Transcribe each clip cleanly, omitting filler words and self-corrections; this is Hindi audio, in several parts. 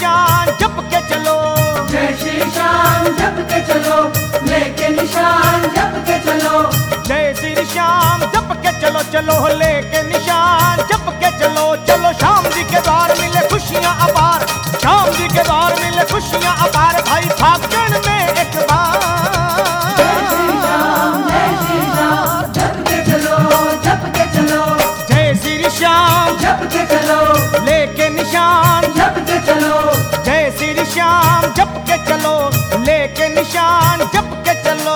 निशान जप के चलो, जय श्री श्याम जप के चलो, लेके निशान जप के चलो, जय श्री श्याम जप के चलो, चलो लेके निशान जप के चलो, चलो श्याम जी के द्वार मिले खुशियां अपार, श्याम जी के द्वार मिले खुशियां अपार, भाई फागुन में एक बार। जय श्री श्याम जप के चलो, जप के चलो, जय श्री श्याम जप के चलो, लेके निशान, जप के चलो, जय श्री श्याम जप के चलो, लेके निशान जप के चलो।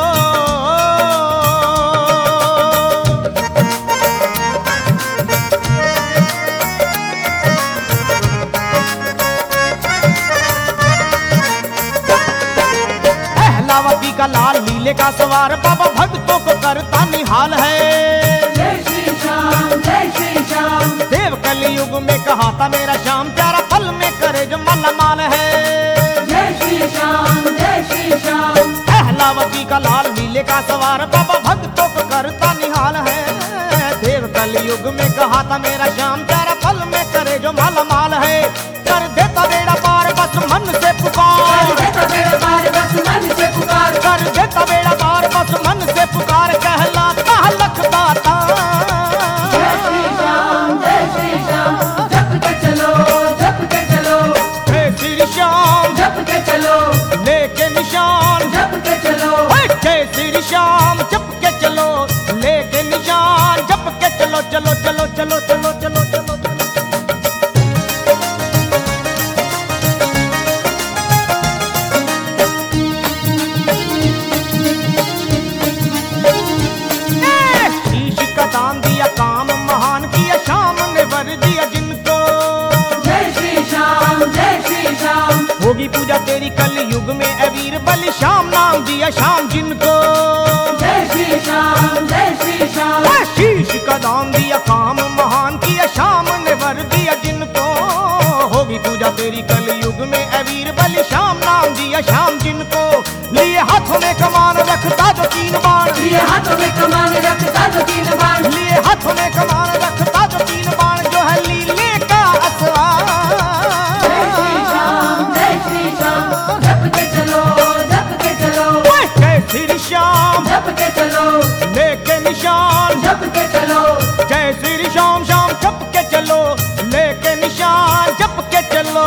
अहलावती का लाल लीले का सवार बाबा भक्तों को करता निहाल है। जय श्री श्याम जय श्री श्याम, देव कलयुग में कहा था मेरा श्याम प्यारा पल में करे जो मालामाल है। जय श्री श्याम जय श्री श्याम, अहलावती का लाल नीले का सवार बाबा भक्तों को करता निहाल है। देव कलयुग में कहा था मेरा श्याम प्यारा पल में करे जो मालामाल है। कर देता बेड़ा पार बस मन से पुकार, कर देता बेड़ा पार बस मन से पुकार, कर देता बेड़ा पार बस मन से पुकार, कहलाता लख दाता। जय श्री श्याम जप के चलो, जप के चलो, जय श्री श्याम जप के चलो, लेके निशान, जप के चलो, जय श्री श्याम जप के चलो, लेके निशान जप के चलो, चलो चलो चलो चलो चलो चलो चलो। शीश का दान दिया काम महान किया श्याम ने वर दिया जिनको। जय श्री श्याम, होगी पूजा तेरी कल युग में अवीर बलि श्याम नाम दिया श्याम जिनको। जय श्री श्याम जय श्री श्याम, शीश का दान दिया काम महान किया श्याम ने वर दिया जिनको। होगी पूजा तेरी कल युग में अवीर बलि श्याम नाम दिया श्याम जिनको। लिए हाथों में कमान रखता जो तीन बाण, लिए हाथों में कमान रखता जो तीन बाण, लिए हाथों में कमान रखता जो तीन बाण, जो है लीले का असवार। जय श्री श्याम जप के चलो, जप के चलो, जय श्री श्याम जप के चलो, लेके निशान, जप के चलो, जय श्री श्याम श्याम जप के चलो, लेके निशान जप के चलो।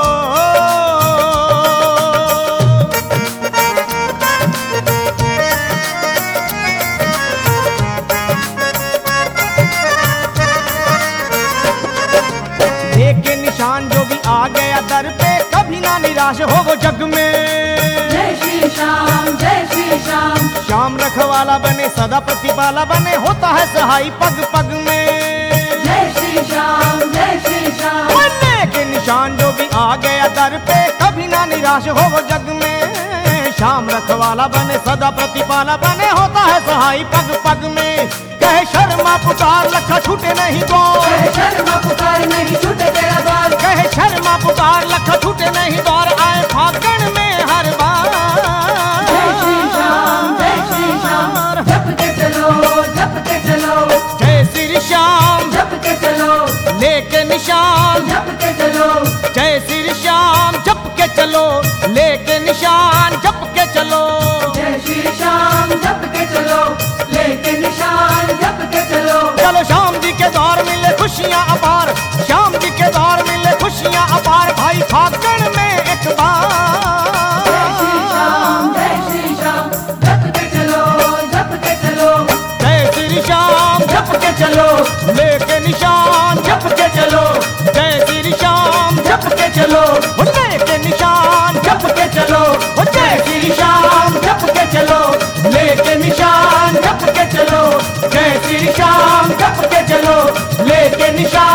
लेके निशान जो भी आ गया दर पे कभी ना निराश हो वो जग में। जय श्री श्याम जय श्री श्याम, श्याम रखवाला बने सदा प्रतिपाला बने होता है सहाय पग पग में। जय श्री श्याम जय श्री श्याम, बनने के निशान जो भी आ गया दर पे कभी ना निराश हो वो जग में। श्याम रखवाला बने सदा प्रतिपाला बने होता है सहाय पग पग में। कहे शर्मा पुकार लखा छूटे नहीं द्वार, कहे शर्मा पुकार नहीं छूटे तेरा द्वार, कहे शर्मा पुकार लखा छूटे नहीं द्वार, आए फागुन में हर बार। जय श्री श्याम जप के चलो, जप के चलो, जय श्री श्याम जप के चलो, लेके निशान, जप के चलो, जय श्री श्याम जप के चलो, लेके निशान जप के चलो। जय श्री श्याम जप के चलो, लेके निशान जप के चलो, चलो श्याम जी के द्वार मिले खुशियां अपार, श्याम जी के द्वार मिले खुशियां अपार, भाई फागुन में एक बार। जय श्री श्याम जप के चलो, जप के चलो, जय श्री श्याम जप के चलो, लेके निशान जप के चलो, जय श्री श्याम जप के चलो, लेके निशान जप के चलो, जय श्री श्याम जप के चलो, लेके निशान जप के चलो, जय श्री श्याम जप के चलो, लेके निशान